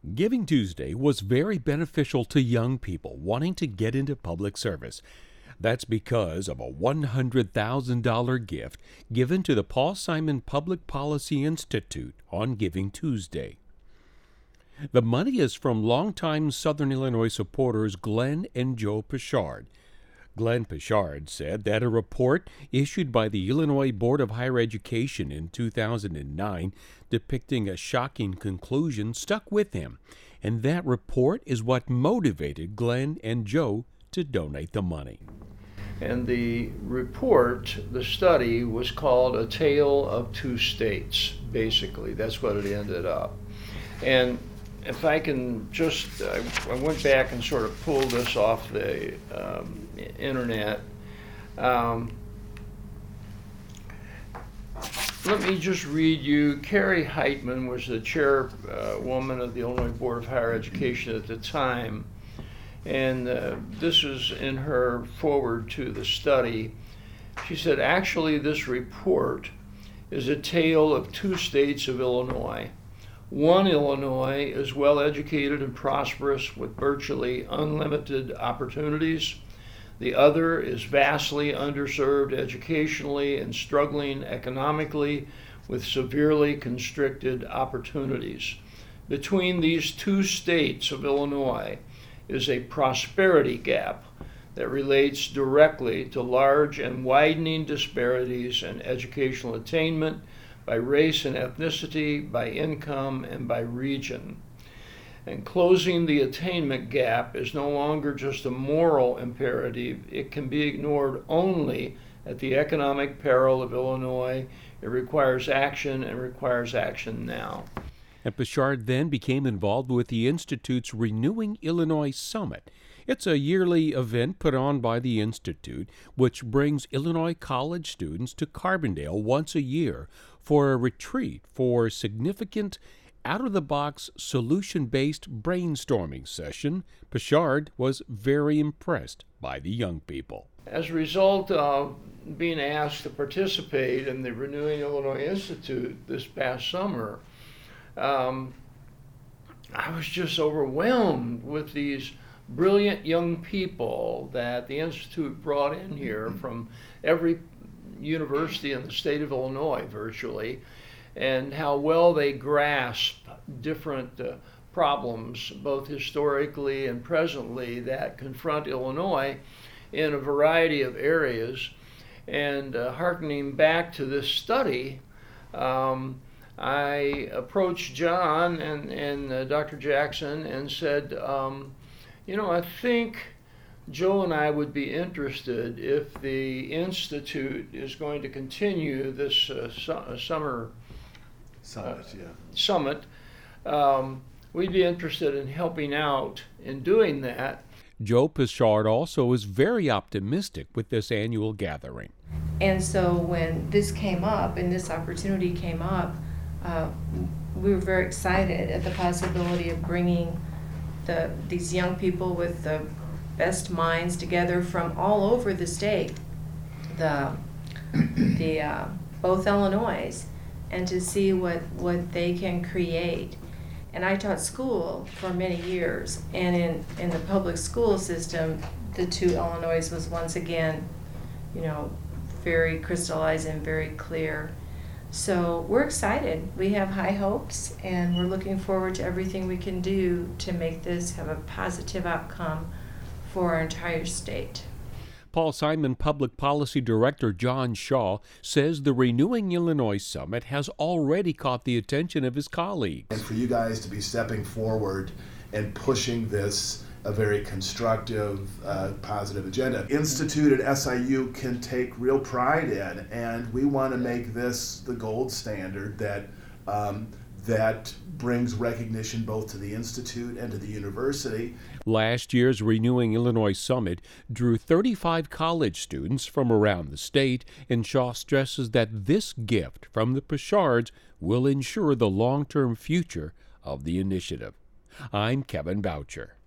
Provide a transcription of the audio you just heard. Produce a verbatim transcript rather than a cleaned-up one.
Giving Tuesday was very beneficial to young people wanting to get into public service. That's because of a one hundred thousand dollars gift given to the Paul Simon Public Policy Institute on Giving Tuesday. The money is from longtime Southern Illinois supporters Glenn and Joe Pichard. Glenn Pichard said that a report issued by the Illinois Board of Higher Education in two thousand nine depicting a shocking conclusion stuck with him, and that report is what motivated Glenn and Joe to donate the money. And the report, the study, was called A Tale of Two States, basically. That's what it ended up. And if I can just, I, I went back and sort of pulled this off the um, internet. Um, let me just read you. Carrie Heitman was the chairwoman of the Illinois Board of Higher Education at the time. And uh, this is in her foreword to the study. She said, actually, this report is a tale of two states of Illinois. One Illinois is well educated and prosperous with virtually unlimited opportunities. The other is vastly underserved educationally and struggling economically with severely constricted opportunities. Between these two states of Illinois is a prosperity gap that relates directly to large and widening disparities in educational attainment by race and ethnicity, by income, and by region. And closing the attainment gap is no longer just a moral imperative. It can be ignored only at the economic peril of Illinois. It requires action and requires action now. And Pichard then became involved with the Institute's Renewing Illinois Summit. It's a yearly event put on by the Institute, which brings Illinois college students to Carbondale once a year for a retreat for a significant, out-of-the-box, solution-based brainstorming session. Pichard was very impressed by the young people. As a result of being asked to participate in the Renewing Illinois Institute this past summer, Um, I was just overwhelmed with these brilliant young people that the Institute brought in here from every university in the state of Illinois virtually, and how well they grasp different uh, problems, both historically and presently, that confront Illinois in a variety of areas. And uh, hearkening back to this study, um, I approached John and, and uh, Doctor Jackson and said, um, you know, I think Joe and I would be interested if the Institute is going to continue this uh, su- summer summit. Uh, yeah. summit. Um, we'd be interested in helping out in doing that. Joe Pichard also is very optimistic with this annual gathering. And so when this came up and this opportunity came up, Uh, we were very excited at the possibility of bringing the these young people with the best minds together from all over the state, the the uh, both Illinois, and to see what what they can create. And I taught school for many years, and in in the public school system, the two Illinois was once again, you know, very crystallized and very clear. So we're excited. We have high hopes, and we're looking forward to everything we can do to make this have a positive outcome for our entire state. Paul Simon Public Policy Director John Shaw says the Renewing Illinois Summit has already caught the attention of his colleagues. And for you guys to be stepping forward and pushing this a very constructive, uh, positive agenda. Institute at S I U can take real pride in, and we want to make this the gold standard that um, that brings recognition both to the Institute and to the university. Last year's Renewing Illinois Summit drew thirty-five college students from around the state, and Shaw stresses that this gift from the Pichards will ensure the long-term future of the initiative. I'm Kevin Boucher.